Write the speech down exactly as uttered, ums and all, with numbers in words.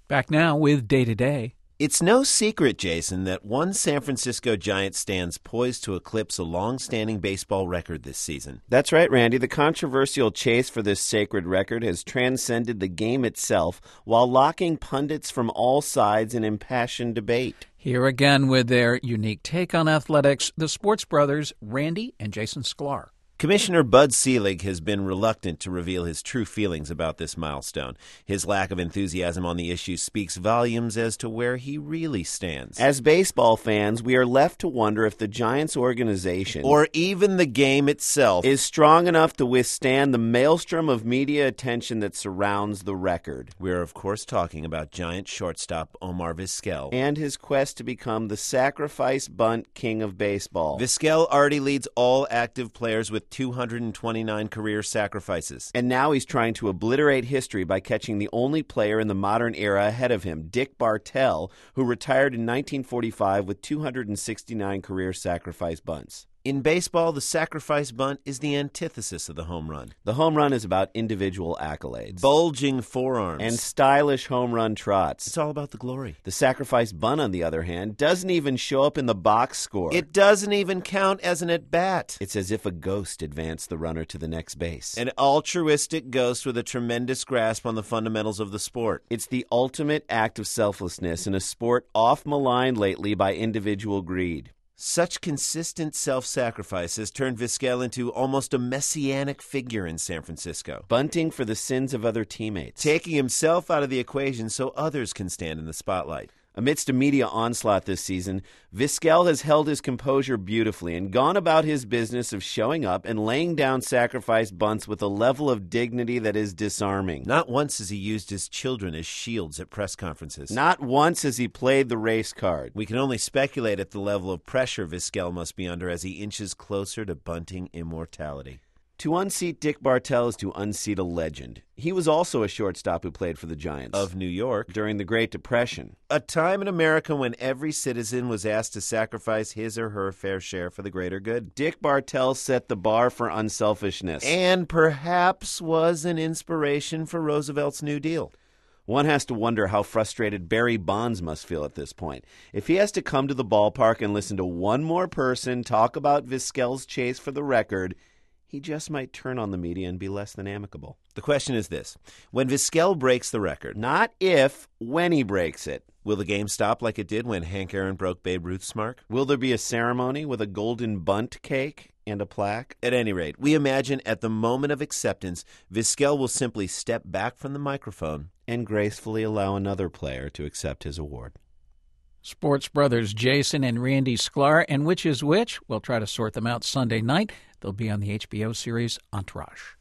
Back now with Day to Day. It's no secret, Jason, that one San Francisco Giant stands poised to eclipse a long-standing baseball record this season. That's right, Randy. The controversial chase for this sacred record has transcended the game itself while locking pundits from all sides in impassioned debate. Here again with their unique take on athletics, the sports brothers Randy and Jason Sklar. Commissioner Bud Selig has been reluctant to reveal his true feelings about this milestone. His lack of enthusiasm on the issue speaks volumes as to where he really stands. As baseball fans, we are left to wonder if the Giants organization, or even the game itself, is strong enough to withstand the maelstrom of media attention that surrounds the record. We're, of course, talking about Giant shortstop Omar Vizquel and his quest to become the sacrifice bunt king of baseball. Vizquel already leads all active players with two hundred twenty-nine career sacrifices. And now he's trying to obliterate history by catching the only player in the modern era ahead of him, Dick Bartell, who retired in nineteen forty-five with two hundred sixty-nine career sacrifice bunts. In baseball, the sacrifice bunt is the antithesis of the home run. The home run is about individual accolades, bulging forearms, and stylish home run trots. It's all about the glory. The sacrifice bunt, on the other hand, doesn't even show up in the box score. It doesn't even count as an at-bat. It's as if a ghost advanced the runner to the next base. An altruistic ghost with a tremendous grasp on the fundamentals of the sport. It's the ultimate act of selflessness in a sport oft-maligned lately by individual greed. Such consistent self-sacrifice has turned Vizquel into almost a messianic figure in San Francisco. Bunting for the sins of other teammates. Taking himself out of the equation so others can stand in the spotlight. Amidst a media onslaught this season, Vizquel has held his composure beautifully and gone about his business of showing up and laying down sacrifice bunts with a level of dignity that is disarming. Not once has he used his children as shields at press conferences. Not once has he played the race card. We can only speculate at the level of pressure Vizquel must be under as he inches closer to bunting immortality. To unseat Dick Bartell is to unseat a legend. He was also a shortstop who played for the Giants. Of New York. During the Great Depression. A time in America when every citizen was asked to sacrifice his or her fair share for the greater good. Dick Bartell set the bar for unselfishness. And perhaps was an inspiration for Roosevelt's New Deal. One has to wonder how frustrated Barry Bonds must feel at this point. If he has to come to the ballpark and listen to one more person talk about Vizquel's chase for the record, he just might turn on the media and be less than amicable. The question is this. When Vizquel breaks the record, not if, when he breaks it, will the game stop like it did when Hank Aaron broke Babe Ruth's mark? Will there be a ceremony with a golden bunt cake and a plaque? At any rate, we imagine at the moment of acceptance, Vizquel will simply step back from the microphone and gracefully allow another player to accept his award. Sports brothers Jason and Randy Sklar, and which is which? We'll try to sort them out Sunday night. They'll be on the H B O series Entourage.